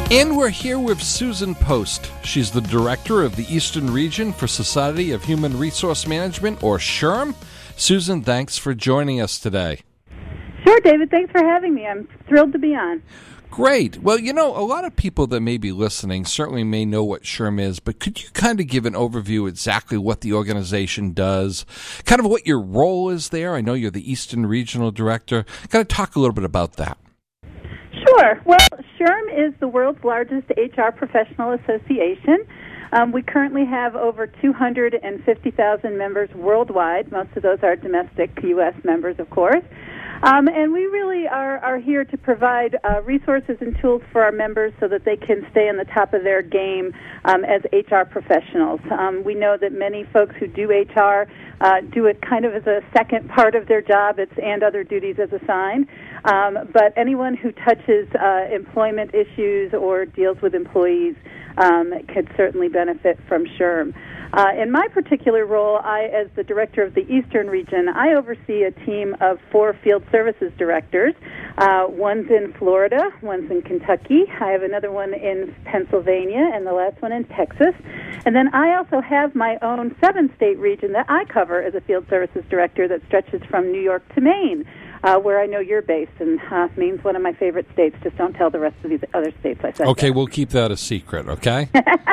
And we're here with Susan Post. She's the director of the Eastern Region for Society of Human Resource Management, or SHRM. Susan, thanks for joining us today. Sure, David. Thanks for having me. I'm thrilled to be on. Great. Well, you know, a lot of people that may be listening certainly may know what SHRM is, but could you kind of give an overview exactly what the organization does, kind of what your role is there? I know you're the Eastern Regional Director. Kind of talk a little bit about that. Sure. Well, SHRM is the world's largest HR professional association. We currently have over 250,000 members worldwide. Most of those are domestic U.S. members, of course. And we really are here to provide resources and tools for our members so that they can stay on the top of their game as HR professionals. We know that many folks who do HR do it kind of as a second part of their job. It's and other duties as assigned. But anyone who touches employment issues or deals with employees could certainly benefit from SHRM. In my particular role, as the director of the Eastern Region, I oversee a team of 4 field services directors. One's in Florida, one's in Kentucky. I have another one in Pennsylvania, and the last one in Texas. And then I also have my own 7-state region that I cover as a field services director that stretches from New York to Maine, where I know you're based, and Maine's one of my favorite states. Just don't tell the rest of these other states I said Okay, that. We'll keep that a secret, okay?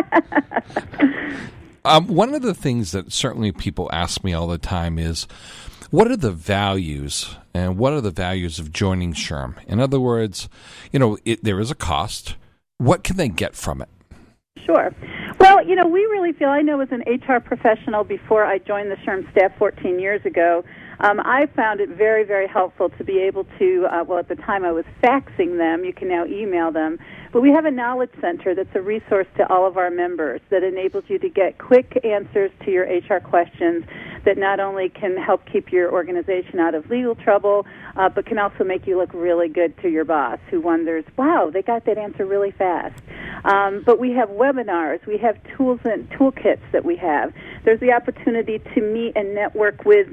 One of the things that certainly people ask me all the time is, what are the values, and what are the values of joining SHRM? In other words, you know, there is a cost. What can they get from it? Sure. Well, you know, we really feel, I know as an HR professional before I joined the SHRM staff 14 years ago, I found it very, very helpful to be able to, well, at the time I was faxing them. You can now email them. But we have a knowledge center that's a resource to all of our members that enables you to get quick answers to your HR questions that not only can help keep your organization out of legal trouble, but can also make you look really good to your boss who wonders, wow, they got that answer really fast. But we have webinars. We have tools and toolkits that we have. There's the opportunity to meet and network with,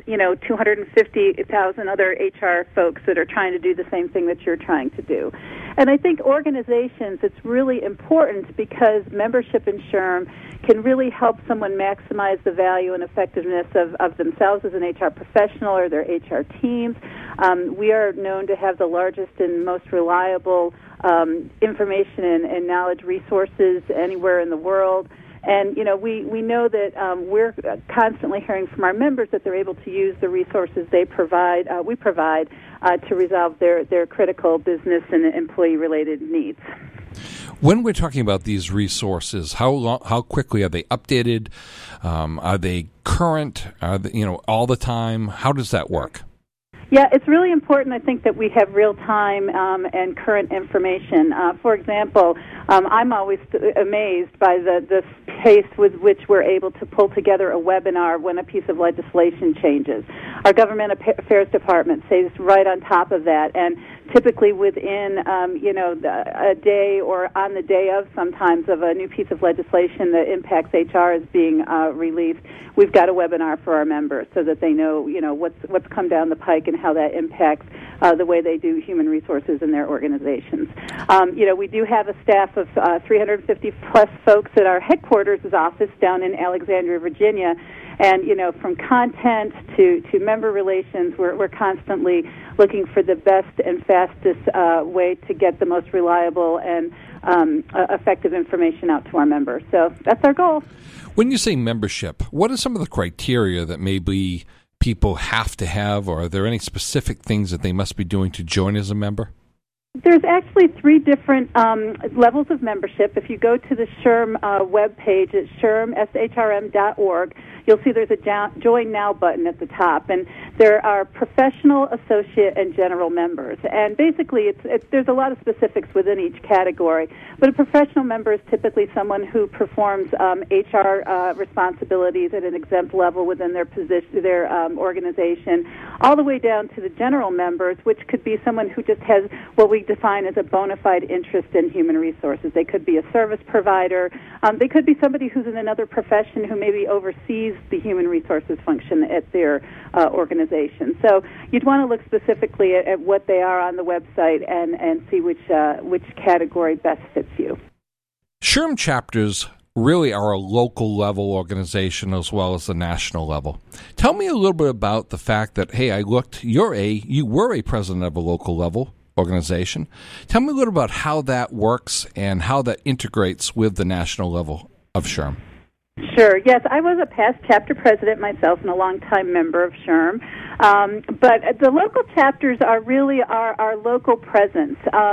250,000 other HR folks that are trying to do the same thing that you're trying to do. And I think organizations, it's really important because membership in SHRM can really help someone maximize the value and effectiveness of themselves as an HR professional or their HR teams. We are known to have the largest and most reliable information and knowledge resources anywhere in the world. And, we know that we're constantly hearing from our members that they're able to use the resources we provide to resolve their critical business and employee-related needs. When we're talking about these resources, how quickly are they updated? Are they current? Are they, all the time? How does that work? Yeah, it's really important, I think, that we have real-time and current information. For example, I'm always amazed by the pace with which we're able to pull together a webinar when a piece of legislation changes. Our Government Affairs Department stays right on top of that, and typically within, a day or on the day of sometimes of a new piece of legislation that impacts HR is being released, we've got a webinar for our members so that they know, what's come down the pike and how that impacts the way they do human resources in their organizations. We do have a staff of 350-plus folks at our headquarters office down in Alexandria, Virginia. And, from content to member relations, we're constantly looking for the best and fastest way to get the most reliable and effective information out to our members. So that's our goal. When you say membership, what are some of the criteria that maybe people have to have, or are there any specific things that they must be doing to join as a member? There's actually 3 different levels of membership. If you go to the SHRM webpage at shrm.org, you'll see there's a Join Now button at the top, and there are professional, associate, and general members. And basically, there's a lot of specifics within each category, but a professional member is typically someone who performs HR responsibilities at an exempt level within their position, their organization, all the way down to the general members, which could be someone who just has what we define as a bona fide interest in human resources. They could be a service provider. They could be somebody who's in another profession who maybe oversees the human resources function at their organization. So you'd want to look specifically at what they are on the website and see which category best fits you. SHRM chapters really are a local level organization as well as the national level. Tell me a little bit about the fact that, hey, I looked, you were a president of a local level organization. Tell me a little about how that works and how that integrates with the national level of SHRM. Sure. Yes, I was a past chapter president myself and a longtime member of SHRM. But the local chapters are really our local presence.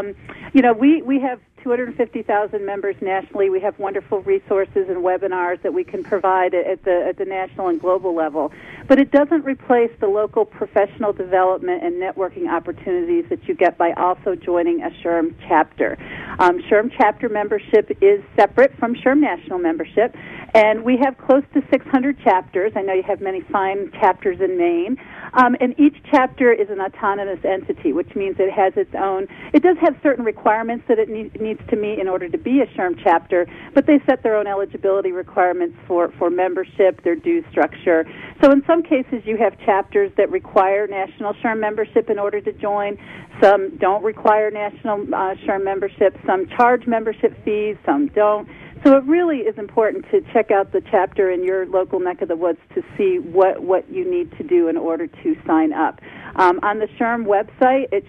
We have 250,000 members nationally. We have wonderful resources and webinars that we can provide at the national and global level. But it doesn't replace the local professional development and networking opportunities that you get by also joining a SHRM chapter. SHRM chapter membership is separate from SHRM national membership, and we have close to 600 chapters. I know you have many fine chapters in Maine. And each chapter is an autonomous entity, which means it has its own. It does have certain requirements that it needs to meet in order to be a SHRM chapter, but they set their own eligibility requirements for membership, their due structure. So in some cases, you have chapters that require national SHRM membership in order to join. Some don't require national SHRM membership. Some charge membership fees. Some don't. So it really is important to check out the chapter in your local neck of the woods to see what you need to do in order to sign up. On the SHRM website, it's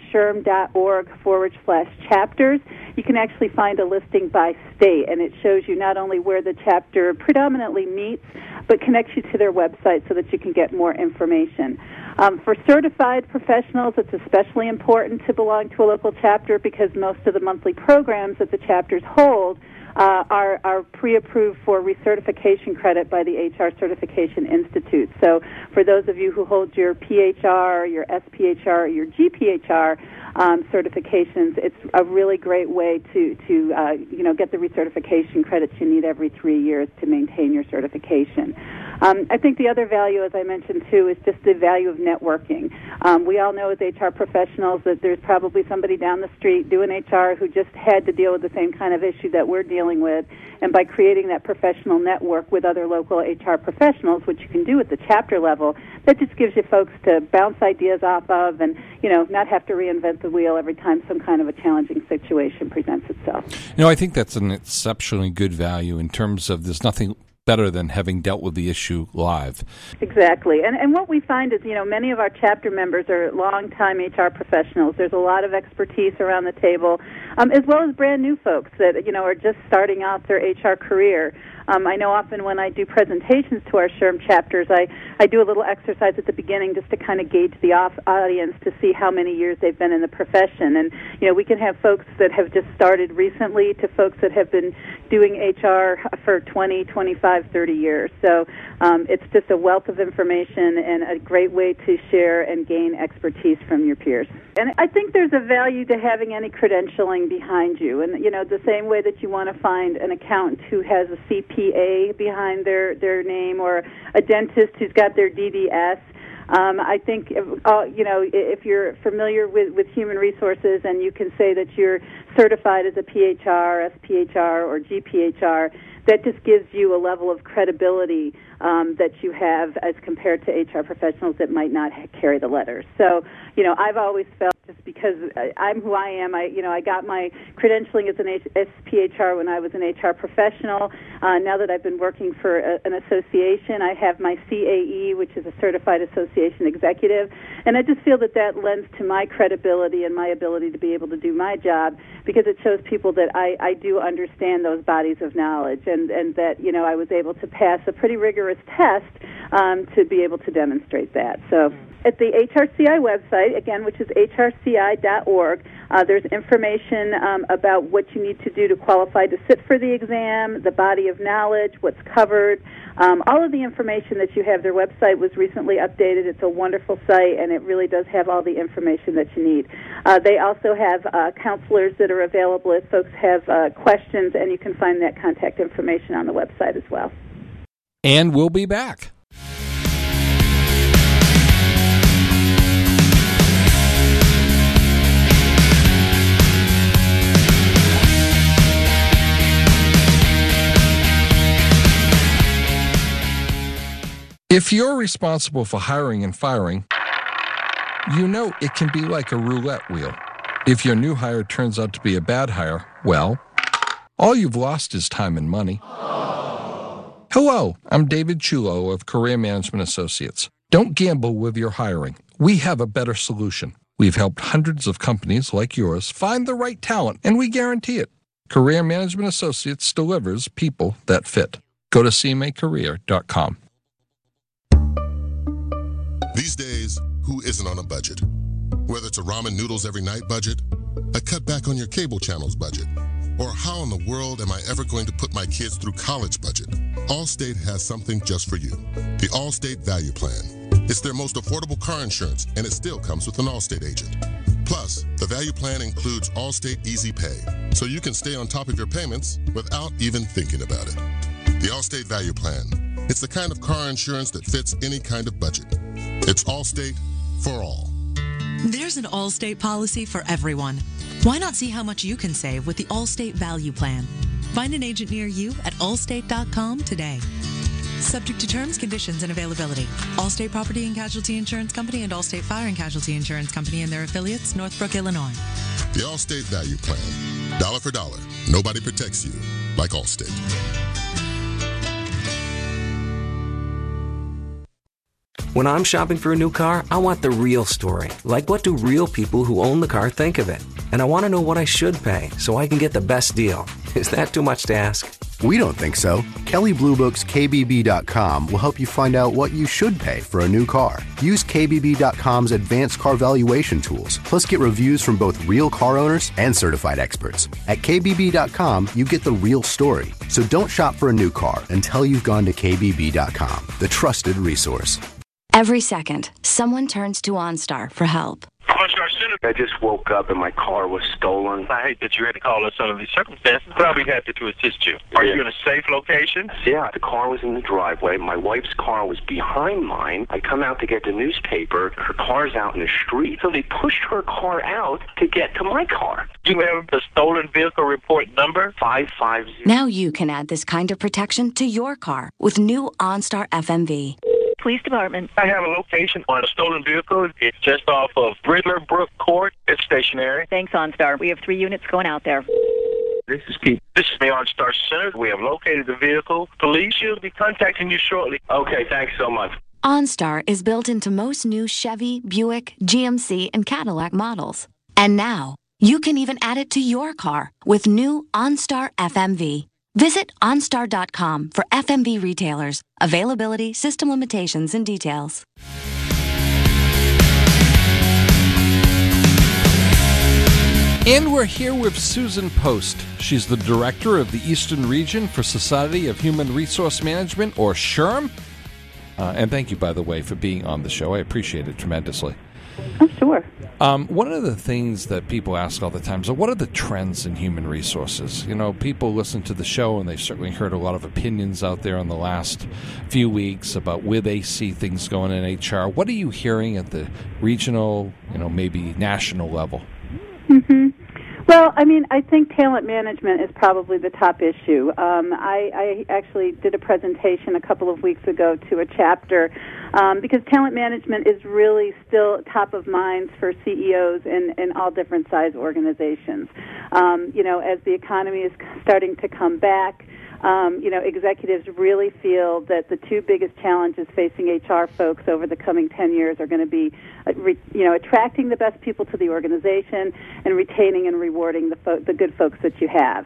shrm.org/chapters. You can actually find a listing by state, and it shows you not only where the chapter predominantly meets, but connects you to their website so that you can get more information. For certified professionals, it's especially important to belong to a local chapter because most of the monthly programs that the chapters hold are pre-approved for recertification credit by the HR Certification Institute. So for those of you who hold your PHR, your SPHR, or your GPHR certifications, it's a really great way to get the recertification credits you need every 3 years to maintain your certification. I think the other value, as I mentioned too, is just the value of networking. We all know as HR professionals that there's probably somebody down the street doing HR who just had to deal with the same kind of issue that we're dealing with, and by creating that professional network with other local HR professionals, which you can do at the chapter level, that just gives you folks to bounce ideas off of and, not have to reinvent the wheel every time some kind of a challenging situation presents itself. I think that's an exceptionally good value in terms of there's nothing better than having dealt with the issue live. Exactly. And what we find is, many of our chapter members are longtime HR professionals. There's a lot of expertise around the table, as well as brand new folks that, are just starting out their HR career. I know often when I do presentations to our SHRM chapters, I do a little exercise at the beginning just to kind of gauge the audience to see how many years they've been in the profession. And, we can have folks that have just started recently to folks that have been doing HR for 20, 25, 30 years. So it's just a wealth of information and a great way to share and gain expertise from your peers. And I think there's a value to having any credentialing behind you. And, the same way that you want to find an accountant who has a CPA behind their name or a dentist who's got their DDS. I think, if you're familiar with human resources and you can say that you're certified as a PHR, SPHR, or GPHR, that just gives you a level of credibility that you have as compared to HR professionals that might not carry the letters. So, I've always felt just because I'm who I am, I got my credentialing as an SPHR when I was an HR professional. Now that I've been working for an association, I have my CAE, which is a Certified Association Executive, and I just feel that lends to my credibility and my ability to be able to do my job because it shows people that I do understand those bodies of knowledge and that, I was able to pass a pretty rigorous test to be able to demonstrate that. So at the HRCI website, again, which is hrci.org, there's information about what you need to do to qualify to sit for the exam, the body of knowledge, what's covered, all of the information that you have. Their website was recently updated. It's a wonderful site, and it really does have all the information that you need. They also have counselors that are available if folks have questions, and you can find that contact information on the website as well. And we'll be back. If you're responsible for hiring and firing, it can be like a roulette wheel. If your new hire turns out to be a bad hire, well, All you've lost is time and money. Hello, I'm David Chulo of Career Management Associates. Don't gamble with your hiring. We have a better solution. We've helped hundreds of companies like yours find the right talent, and we guarantee it. Career Management Associates delivers people that fit. Go to cmacareer.com. These days, who isn't on a budget? Whether it's a ramen noodles every night budget, a cutback on your cable channels budget, or how in the world am I ever going to put my kids through college budget? Allstate has something just for you. The Allstate Value Plan. It's their most affordable car insurance, and it still comes with an Allstate agent. Plus, the Value Plan includes Allstate Easy Pay, so you can stay on top of your payments without even thinking about it. The Allstate Value Plan. It's the kind of car insurance that fits any kind of budget. It's Allstate for all. There's an Allstate policy for everyone. Why not see how much you can save with the Allstate Value Plan? Find an agent near you at allstate.com today. Subject to terms, conditions, and availability. Allstate Property and Casualty Insurance Company and Allstate Fire and Casualty Insurance Company and their affiliates, Northbrook, Illinois. The Allstate Value Plan. Dollar for dollar. Nobody protects you like Allstate. When I'm shopping for a new car, I want the real story. Like, what do real people who own the car think of it? And I want to know what I should pay so I can get the best deal. Is that too much to ask? We don't think so. Kelley Blue Book's KBB.com will help you find out what you should pay for a new car. Use KBB.com's advanced car valuation tools, plus get reviews from both real car owners and certified experts. At KBB.com, you get the real story. So don't shop for a new car until you've gone to KBB.com, the trusted resource. Every second, someone turns to OnStar for help. I just woke up and my car was stolen. I hate that you had to call us under these circumstances, but I'll be happy to assist you. Are you in a safe location? Yeah, the car was in the driveway. My wife's car was behind mine. I come out to get the newspaper. Her car's out in the street. So they pushed her car out to get to my car. Do you have the stolen vehicle report number? 550. Now you can add this kind of protection to your car with new OnStar FMV. Police Department. I have a location on a stolen vehicle. It's just off of Bridler Brook Court. It's stationary. Thanks, OnStar. We have 3 units going out there. This is Pete. This is the OnStar Center. We have located the vehicle. Police should be contacting you shortly. Okay, thanks so much. OnStar is built into most new Chevy, Buick, GMC, and Cadillac models. And now, you can even add it to your car with new OnStar FMV. Visit OnStar.com for FMV retailers, availability, system limitations, and details. And we're here with Susan Post. She's the director of the Eastern Region for Society of Human Resource Management, or SHRM. And thank you, by the way, for being on the show. I appreciate it tremendously. Oh, sure. One of the things that people ask all the time is, what are the trends in human resources? You know, people listen to the show, and they've certainly heard a lot of opinions out there in the last few weeks about where they see things going in HR. What are you hearing at the regional, maybe national level? Mm-hmm. Well, I mean, I think talent management is probably the top issue. I actually did a presentation a couple of weeks ago to a chapter because talent management is really still top of mind for CEOs in all different size organizations. As the economy is starting to come back, executives really feel that the 2 biggest challenges facing HR folks over the coming 10 years are going to be, attracting the best people to the organization and retaining and rewarding the good folks that you have.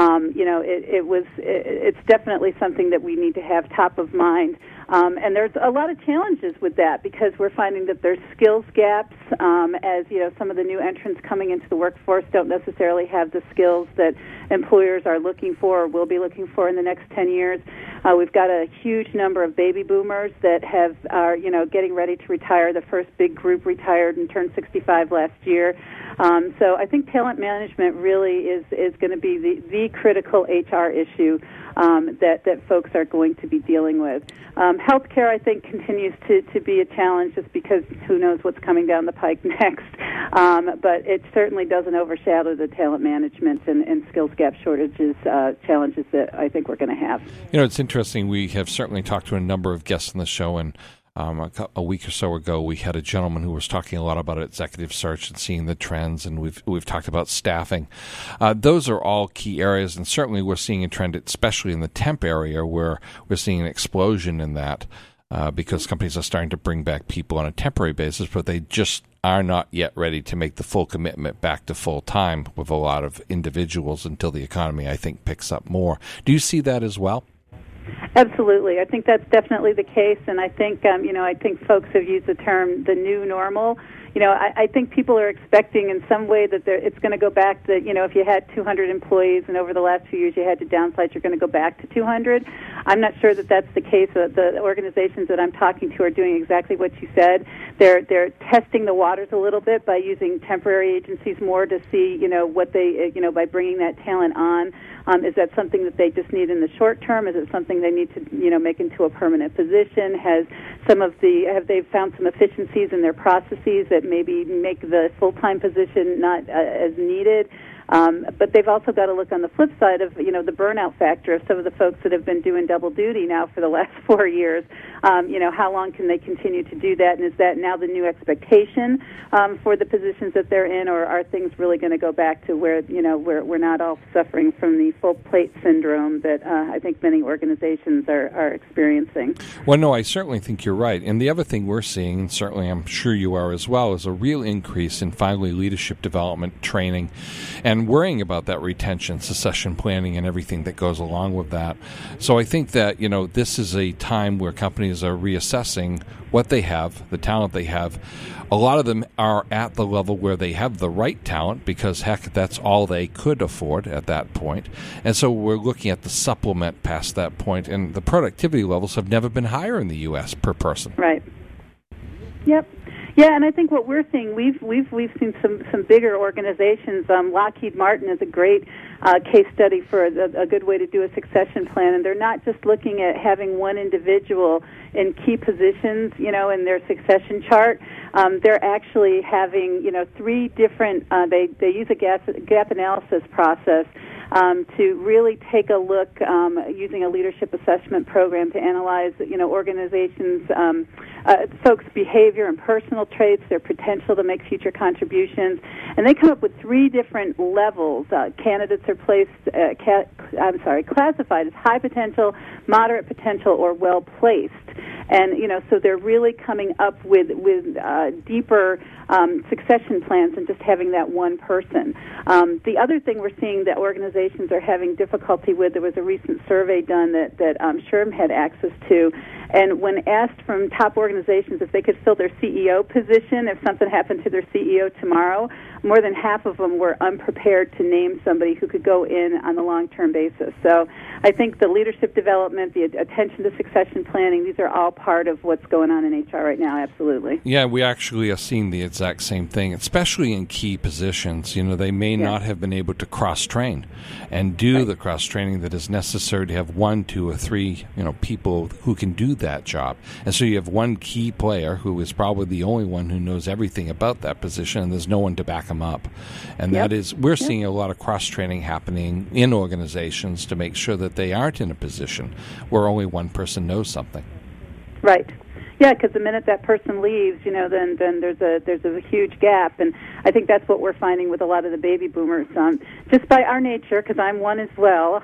It's definitely something that we need to have top of mind. And there's a lot of challenges with that because we're finding that there's skills gaps as, some of the new entrants coming into the workforce don't necessarily have the skills that employers are looking for or will be looking for in the next 10 years. We've got a huge number of baby boomers that are getting ready to retire. The first big group retired and turned 65 last year. So I think talent management really is going to be the critical HR issue that folks are going to be dealing with. Healthcare, I think, continues to be a challenge just because who knows what's coming down the pike next. But it certainly doesn't overshadow the talent management and skills gap shortages challenges that I think we're going to have. It's interesting. We have certainly talked to a number of guests on the show, and A week or so ago, we had a gentleman who was talking a lot about executive search and seeing the trends, and we've talked about staffing. Those are all key areas, and certainly we're seeing a trend, especially in the temp area, where we're seeing an explosion in that because companies are starting to bring back people on a temporary basis, but they just are not yet ready to make the full commitment back to full-time with a lot of individuals until the economy, I think, picks up more. Do you see that as well? Absolutely. I think that's definitely the case, and I think, I think folks have used the term the new normal. I think people are expecting in some way that it's going to go back to, if you had 200 employees and over the last few years you had to downsize, you're going to go back to 200. I'm not sure that that's the case. The organizations that I'm talking to are doing exactly what you said. They're testing the waters a little bit by using temporary agencies more to see, what they, by bringing that talent on. Is that something that they just need in the short term? Is it something they need to, make into a permanent position? Have they found some efficiencies in their processes that maybe make the full-time position not as needed? But they've also got to look on the flip side of, the burnout factor of some of the folks that have been doing double duty now for the last 4 years. How long can they continue to do that? And is that now the new expectation for the positions that they're in, or are things really going to go back to where, we're not all suffering from the full plate syndrome that I think many organizations are experiencing? Well, no, I certainly think you're right. And the other thing we're seeing, and certainly I'm sure you are as well, is a real increase in finally leadership development training and worrying about that retention, succession planning, and everything that goes along with that. So I think that, this is a time where companies are reassessing what they have, the talent they have. A lot of them are at the level where they have the right talent because, heck, that's all they could afford at that point. And so we're looking at the supplement past that point, and the productivity levels have never been higher in the U.S. per person. Right. Yep. Yeah, and I think what we're seeing, we've seen some bigger organizations. Lockheed Martin is a great case study for a good way to do a succession plan, and they're not just looking at having one individual in key positions, in their succession chart. They're actually having, 3 different. They use a gap analysis process to really take a look using a leadership assessment program to analyze, organizations, folks' behavior and personal traits, their potential to make future contributions, and they come up with 3 different levels. Candidates are classified as high potential, moderate potential, or well placed. And, so they're really coming up with deeper succession plans than just having that one person. The other thing we're seeing that organizations are having difficulty with, there was a recent survey done that SHRM had access to, and when asked from top organizations if they could fill their CEO position if something happened to their CEO tomorrow, more than half of them were unprepared to name somebody who could go in on a long-term basis. So I think the leadership development, the attention to succession planning, these are all part of what's going on in HR right now, absolutely. Yeah, we actually are seeing the exact same thing, especially in key positions. They may not have been able to cross-train and do the cross-training that is necessary to have 1, 2, or 3, people who can do that job. And so you have one key player who is probably the only one who knows everything about that position, and there's no one to back him up. And that is, we're seeing a lot of cross-training happening in organizations to make sure that they aren't in a position where only one person knows something. Right. Yeah, because the minute that person leaves, then there's a huge gap, and I think that's what we're finding with a lot of the baby boomers. Just by our nature, because I'm one as well.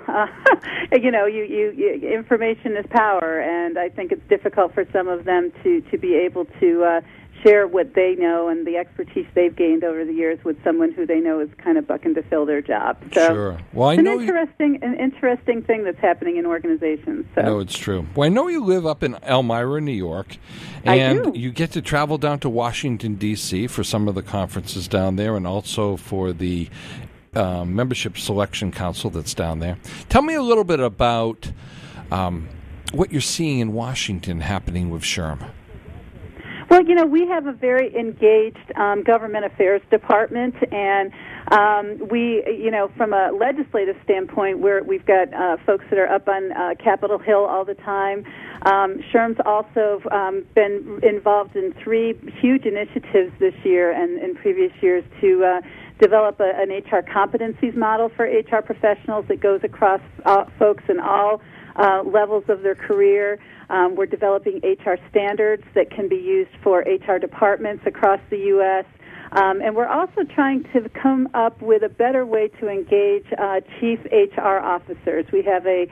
Information is power, and I think it's difficult for some of them to be able to share what they know and the expertise they've gained over the years with someone who they know is kind of bucking to fill their job. So sure. Well, I know an interesting thing that's happening in organizations. So. No, it's true. Well, I know you live up in Elmira, New York, and you get to travel down to Washington, D.C. for some of the conferences down there and also for the Membership Selection Council that's down there. Tell me a little bit about what you're seeing in Washington happening with SHRM. Well, we have a very engaged government affairs department, and we, from a legislative standpoint, we've got folks that are up on Capitol Hill all the time. SHRM's also been involved in 3 huge initiatives this year and in previous years to develop an HR competencies model for HR professionals that goes across folks in all levels of their career. We're developing HR standards that can be used for HR departments across the U.S., and we're also trying to come up with a better way to engage chief HR officers. We have a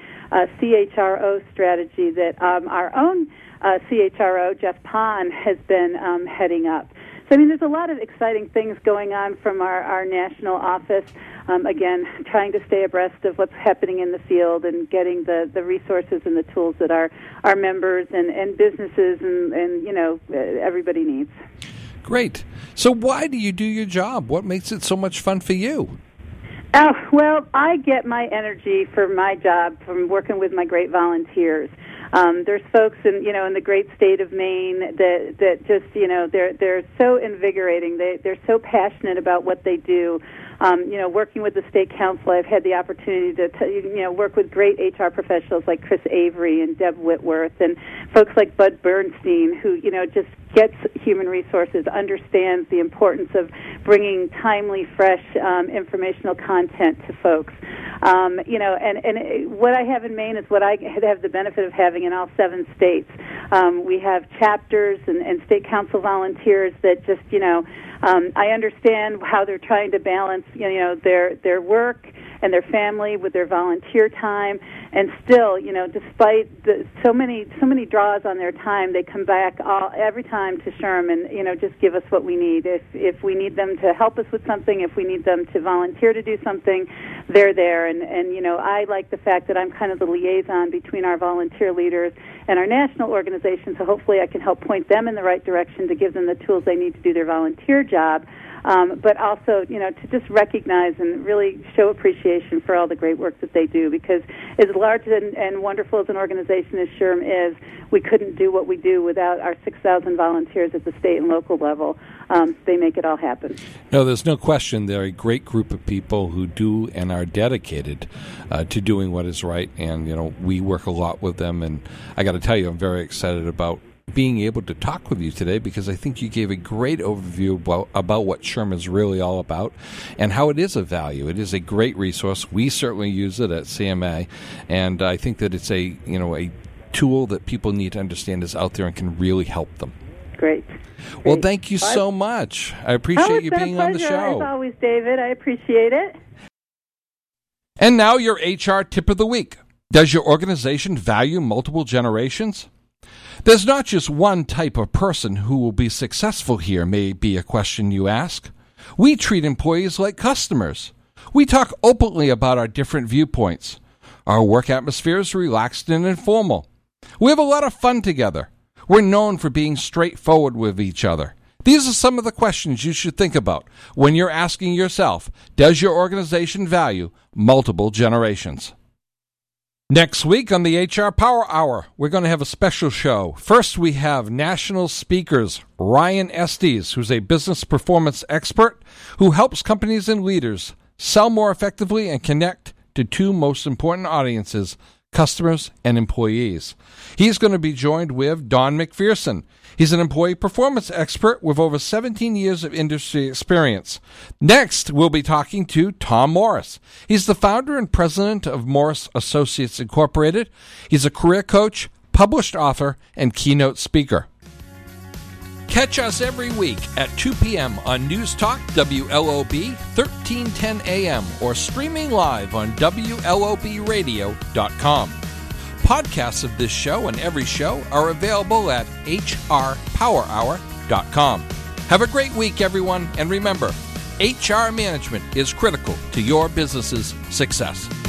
CHRO strategy that our own CHRO, Jeff Pond, has been heading up. So, I mean, there's a lot of exciting things going on from our national office. Again, trying to stay abreast of what's happening in the field and getting the resources and the tools that our members and businesses and you know, everybody needs. Great. So why do you do your job? What makes it so much fun for you? Oh, well, I get my energy for my job from working with my great volunteers. There's folks in the great state of Maine that just, they're so invigorating. They're so passionate about what they do. Working with the state council, I've had the opportunity to work with great HR professionals like Chris Avery and Deb Whitworth and folks like Bud Bernstein, who, just gets human resources, understands the importance of bringing timely, fresh informational content to folks. And what I have in Maine is what I have the benefit of having in all 7 states. We have chapters and state council volunteers that just, I understand how they're trying to balance, their work and their family with their volunteer time, and still, despite so many draws on their time, they come back every time to SHRM and just give us what we need. If we need them to help us with something, if we need them to volunteer to do something, they're there. And I like the fact that I'm kind of the liaison between our volunteer leaders and our national organization, so hopefully I can help point them in the right direction to give them the tools they need to do their volunteer job. But also, to just recognize and really show appreciation for all the great work that they do, because as large and wonderful as an organization as SHRM is, we couldn't do what we do without our 6,000 volunteers at the state and local level. They make it all happen. No, there's no question they're a great group of people who do and are dedicated to doing what is right, and, we work a lot with them, and I got to tell you, I'm very excited about being able to talk with you today, because I think you gave a great overview about what SHRM is really all about and how it is of value. It is a great resource. We certainly use it at CMA, and I think that it's a tool that people need to understand is out there and can really help them. Great. Well, thank you so much. I appreciate you being on the show. As always, David. I appreciate it. And now your HR tip of the week. Does your organization value multiple generations? There's not just one type of person who will be successful here, may be a question you ask. We treat employees like customers. We talk openly about our different viewpoints. Our work atmosphere is relaxed and informal. We have a lot of fun together. We're known for being straightforward with each other. These are some of the questions you should think about when you're asking yourself, does your organization value multiple generations? Next week on the HR Power Hour, we're going to have a special show. First, we have national speakers Ryan Estes, who's a business performance expert who helps companies and leaders sell more effectively and connect to 2 most important audiences, customers and employees. He's going to be joined with Don McPherson. He's an employee performance expert with over 17 years of industry experience. Next, we'll be talking to Tom Morris. He's the founder and president of Morris Associates Incorporated. He's a career coach, published author, and keynote speaker. Catch us every week at 2 p.m. on News Talk WLOB 1310 AM or streaming live on WLOBradio.com. Podcasts of this show and every show are available at hrpowerhour.com. Have a great week, everyone, and remember, HR management is critical to your business's success.